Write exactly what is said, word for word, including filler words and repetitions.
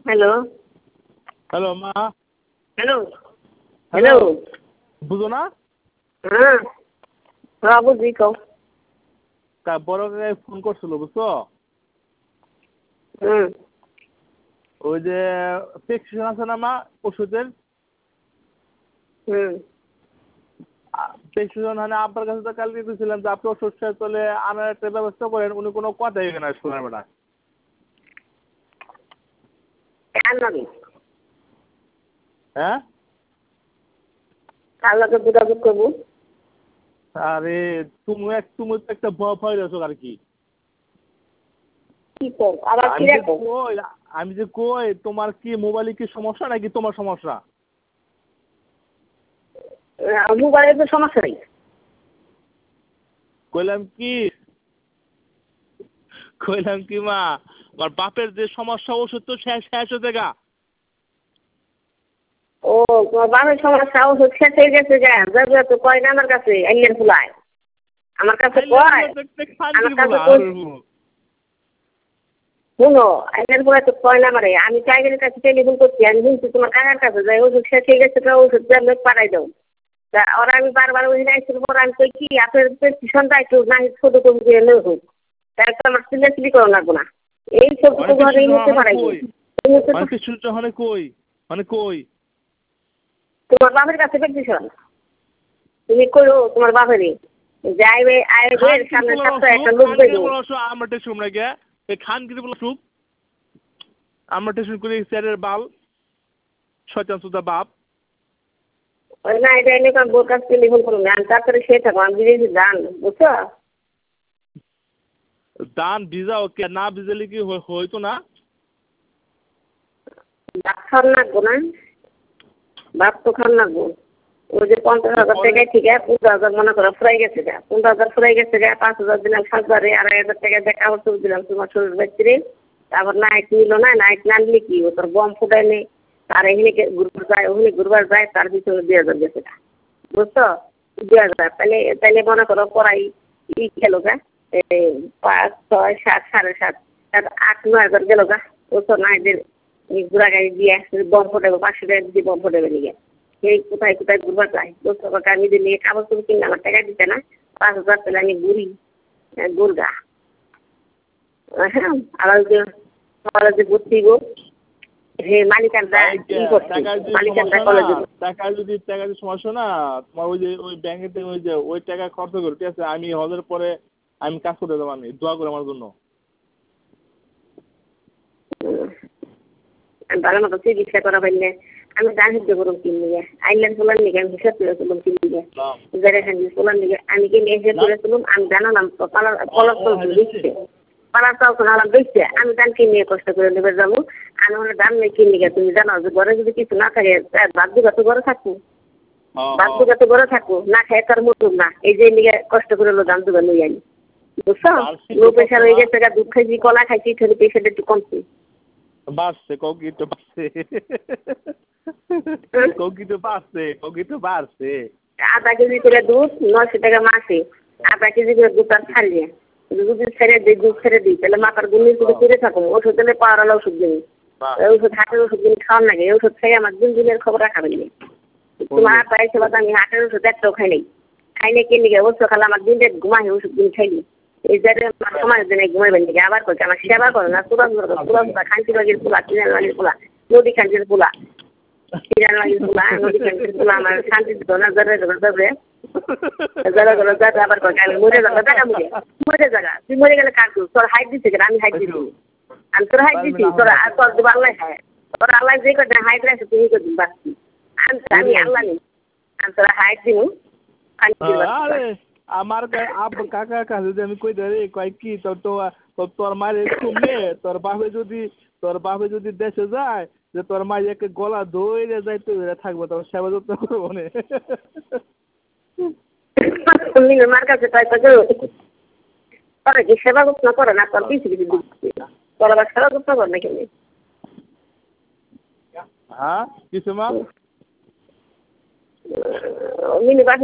Hello hello মা। Hello hello বুঝো না? হ্যাঁ হ্যাঁ বুঝি কও। তা বড় কাকাই ফোন করছিল বুঝছো? হুম ওই যে প্রেসক্রিপশন আছে না মা ওষুধের? হুম প্রেসক্রিপশন মানে আব্বার কাছে তো কালকে দিয়েছিলাম যে আপনি ওষুধ শেষ হলে আনার একটা ব্যবস্থা করেন, উনি কোনো কথাই না শোনার বেটা। কার নামে? হ্যাঁ? কার লগে যোগাযোগ করবো? আরে তুমি এক তুমি তো একটা ভয় ভয় রয়েছো আর কি। কি কর আবার কি আমি যে রাখো? কই আমি যে কই তোমার কি মোবাইলে কি সমস্যা নাকি তোমার সমস্যা? মোবাইলের তো সমস্যা নেই। কইলাম কি কইলাম কি মা আমার বাপের যে সমস্যা ওষুধ তো শেষ শেষ হতে গা। ও তোমার বাবার সমস্যা ওষুধ শেষ হয়ে গেছে গা, যাবে তো কয় না আমার কাছে আইলের ফুলায় আমার কাছে কয় আমার কাছে কই শুনো আইলের ফুলায় তো কয় না আমারে, আমি টাইগারের কাছে টেলিফোন করছি, আমি শুনছি তোমার কাকার কাছে যাই ওষুধ শেষ হয়ে গেছে ওষুধ লোক পাঠাই দাও। তা ওরা আমি বারবার ওই আইসির পর আমি কই কি আপনার প্রেসক্রিপশনটা একটু না ছোটো কম দিয়ে এলে হোক, তাই তো আমার সিলেক্টলি করা লাগবো না এই সব তো ঘরে এই মুহূর্তে পাঠাই দিই। মানে কই মানে কই তোমার বাপের কাছে প্রেসক্রিপশন তুমি করো তোমার বাপেরই যাইবে আইবে সামনে সপ্তাহে একটা লোক দেবো। আমরা টেস্ট না গে এই খানগিরি বলে সুপ আমরা টেস্ট করি স্যারের বাল শয়তান সুদা বাপ। ওই না এটা এনে কারণ বোর কাছে টেলিফোন করুন আমি তারপরে সে থাকবো আমি বিদেশি দান বুঝছো? দান ভিজা ওকে না ভিজালে কি হইতো না? ভাত খাওয়ার লাগবো না, ভাত তো খাওয়ার লাগবো। ওই যে পঞ্চাশ হাজার টাকায় ঠিক আছে পনেরো হাজার মনে করো ফুরাই গেছে গা, পনেরো হাজার ফুরাই গেছে গা, পাঁচ হাজার দিলাম সাত হাজারে আড়াই হাজার টাকা দিয়ে কাপড় চোপড় দিলাম তোমার শরীর ব্যক্তিরে। তারপর নাইট নিল না, নাইট না নিলে কি ও তোর বম ফুটাই নেই তার এখানে ঘুরবার যায় ওখানে ঘুরবার যায় তার পিছনে দুই হাজার গেছে গা বুঝছো? দুই হাজার তাহলে তাহলে মনে করো পড়াই ই গেল গা পাঁচ ছয় সাত সাড়ে সাত সাত আট নয় হাজার গেল গা বুঝছো? নাইটের ঘোরা গাড়ি দিয়ে বম ফোটাবো পাঁচশো টাকা দিয়ে বম ফোটাবে নিয়ে সেই কোথায় কোথায় ঘুরবার যায় দোস্ত কাকা নিজে নিয়ে কাগজ তুমি কিনলে আমার টাকা দিতে না পাঁচ হাজার পেলে আমি ঘুরি গুরগা হ্যাঁ আবার যে সকালে যে ঘুরছি গো হে মালিকানটা ই করছি মালিকানটা কলেজে টাকা যদি টাকা যদি সমস্যা না তোমার ওই যে ওই ব্যাংকের থেকে ওই যে ওই টাকা খরচ করে ঠিক আছে আমি হলের পরে আমি কাজ করে দেবো আমি দোয়া করে আমার জন্য। আমি ভালো মতো চিকিৎসা করা পারলে আমি সাহায্য করুন কিনলে আইলেন তোলার নিকে আমি হিসাব করে তুলুম কিনলে যারা এখানে তোলার নিকে আমি কিনে হিসাব করে তুলুম আমি জানালাম তো পালার পলার তো দিচ্ছে পালার তো আলাদা দিচ্ছে আমি ধান কিনে কষ্ট করে নেবে যাবো আমি হলে ধান নেই কিনে তুমি জানো যে ঘরে যদি কিছু না থাকে বাদ দিবা তো ঘরে থাকবো বাদ দিবা তো ঘরে থাকবো না খাই তার মতো না এই যে নিকে কষ্ট করে লো ধান দুবার লই আনি বুঝছো? লো প্রেশার হয়ে গেছে দুধ খাইছি কলা খাইছি তাহলে প্রেশারটা একটু কমছে বাড়ছে কৌকি তো বাড়ছে কৌকি তো বাড়ছে কৌকি তো বাড়ছে। আধা কেজি করে দুধ নয়শো টাকা মাসে আধা কেজি করে দুধ আর ছাড়িয়ে দুধ ছেড়ে দিই দুধ ছেড়ে দিই তাহলে মাথার গুলি শুধু করে থাকুন ওষুধ দিলে পাওয়ার ওষুধ দিন ওষুধ হাটের ওষুধ দিন খাওয়ার লাগে ওষুধ খেয়ে আমার দিন দিনের খবর রাখাবেন না তোমার আপায় ছিল আমি হাটের ওষুধ একটাও খাই নাই খাই নাই কিনে গিয়ে ওষুধ খালে আমার দিন দেড় ঘুমাই ওষুধ দিন খাইনি এই জায়গায় সময় দিন ঘুমাইবেন নাকি আবার করছে আমার সেবা করো না তুলা তুলা তুলা খান্তি বাগির পোলা কিনার বাগির পোলা নদী খান্তির পোলা কিনার বাগির পোলা নদী খান্তির পোলা আমার শান্তি দিত না জরে জরে জরে জরে জরে জরে আবার করছে আমি মরে যাবো দেখা মুখে মরে জায়গা তুই মরে গেলে কাটু তোর হাইট দিচ্ছে কেন আমি হাইট দিচ্ছি আমি তোর হাইট দিচ্ছি তোর তোর দেবো আল্লাহ হ্যাঁ তোর আল্লাহ যে করে হাইট রাখছে তুমি করে দিন বাঁচছি আমি আমি আল্লাহ নেই আমি তোর হাইট দিব আমার কাকার কাছে যদি আমি কই দেয় কয় কি তোর তো তোর মায়ের শুনলে তোর বাপে যদি তোর বাপে যদি দেশে যায় যে তোর মাইয়াকে গলা ধরে যায় তো থাকবো তোর সেবা যত্ন করবো না মার কাছে তাই তো তোরা কি সেবা যত্ন করে না তোর কিছু কিছু দিচ্ছি তোর আবার সেবা যত্ন করে না কেন হ্যাঁ কিছু মা মিনি